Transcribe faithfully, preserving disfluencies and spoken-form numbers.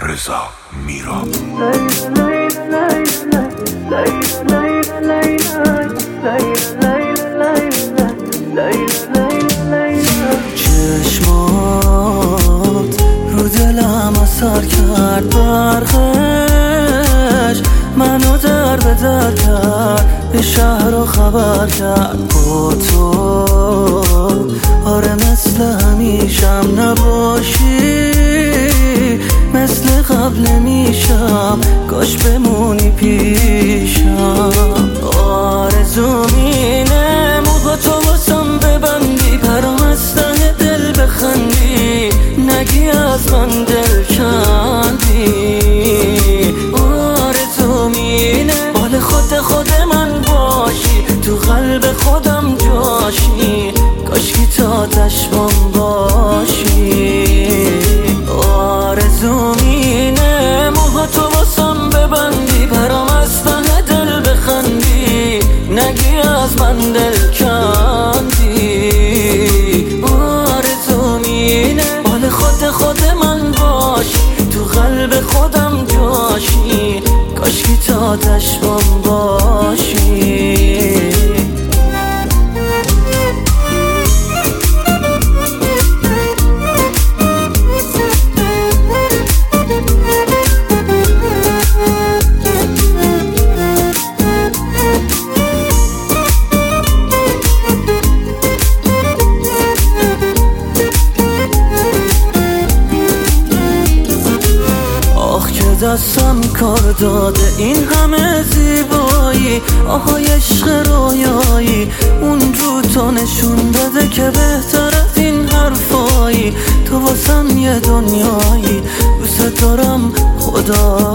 رضا میرا. چشمات رو دلم اثر کرد، برخش منو در به در کرد، به شهر رو خبر کرد با تو. آره مثل همیشم نباشی، مثل قبل میشم، کاش بمونی پیشم. آرزوم اینه موقع تو واسم ببندی، برام از ته دل بخندی، نگی از من دل کندی. آرزوم اینه مال خود خود من باشی، تو قلب خودم جاشی، کاشکی تا چشمم باشی. آرزوم اینه موقع تو واسم ببندی، برام از ته دل بخندی، نگی از من دل کندی. آرزوم اینه مال خود خود من باشی، تو قلب خودم جاشی، کاشکی تا چشمم باشی. دستم کار داده این همه زیبایی، آهای عشق رویایی، اون رو تو نشون بده که بهتر از این حرفایی. تو واسم یه دنیایی، دوست دارم خدا